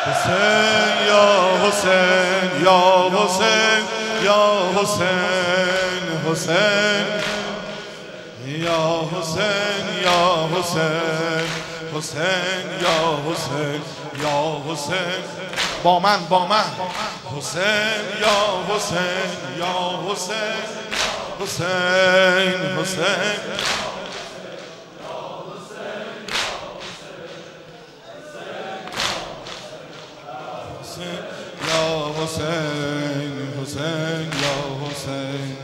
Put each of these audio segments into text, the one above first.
حسین یا حسین یا حسین یا حسین حسین یا حسین یا حسین حسین یا حسین یا حسین با من حسین یا حسین یا حسین حسین حسین یا حسین حسین یا حسین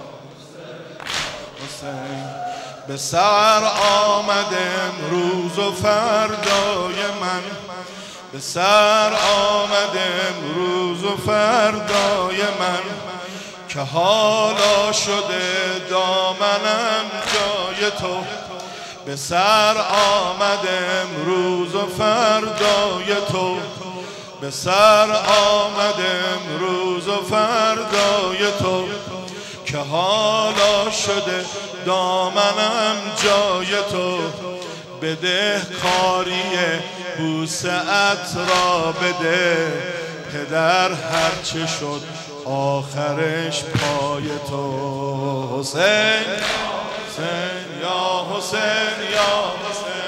حسین به سر آمده امروز و فردای من به سر آمده امروز و فردای من که حالا شده دامنم جای تو به سر آمده امروز و فردای تو به سر آمده امروز و فردای تو که حالا شده دامنم جای تو بده کاری بوسه‌ات را بده پدر هرچه شد آخرش پای تو حسین حسین یا حسین یا حسین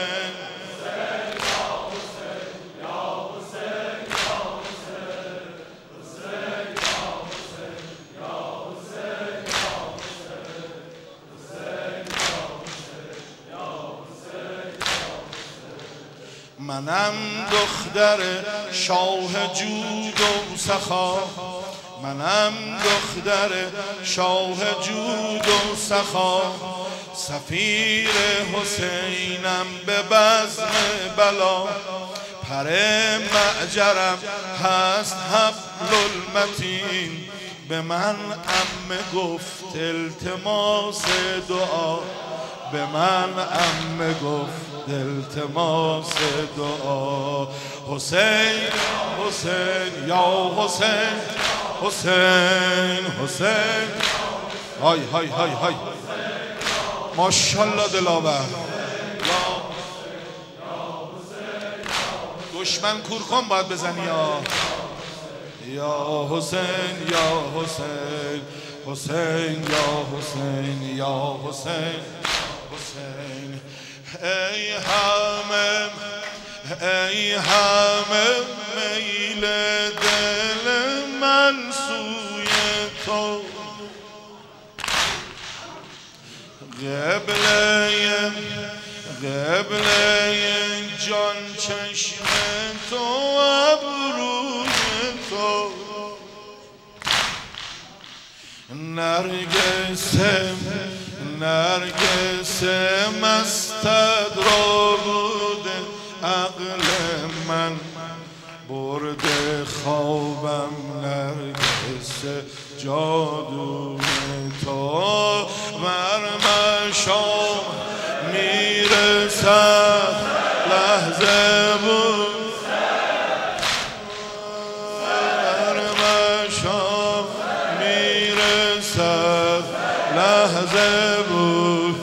منم دختر شاه جود و سخا منم دختر شاه جود و سخا سفیر حسینم به بزم بلا پر معجرم هست حبل المتین به من عمه گفت التماس دعا به من عمه گفت التماس دعا حسین حسین یا حسین حسین حسین های های های های ماشاءالله دلاور دشمن کورکن باید بزنی یا حسین یا حسین حسین یا حسین یا حسین حسین ای همه میل دل من سوی تو قبله جان چشم تو ابروی تو نرگس مستد را بوده عقل من برده خوابم نرگس جادوی تو مرمشام میرسد لحظه بود مرمشام میرسد لحظه بود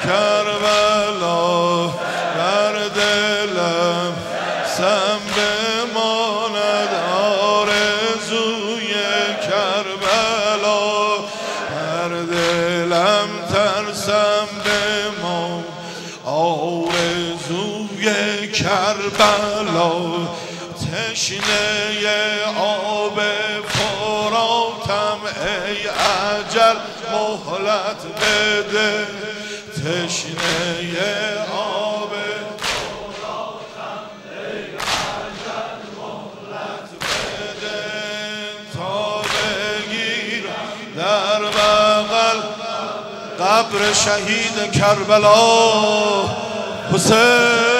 کربلا در دلم سم بماند آرزوی کربلا در دلم ترسم بمان آرزوی کربلا تشنه آب فراتم ای اجل مهلت بده تشنه آب فراتم ای اجل مهلت بده تا بگیرم در بغل قبر شهید کربلا حسین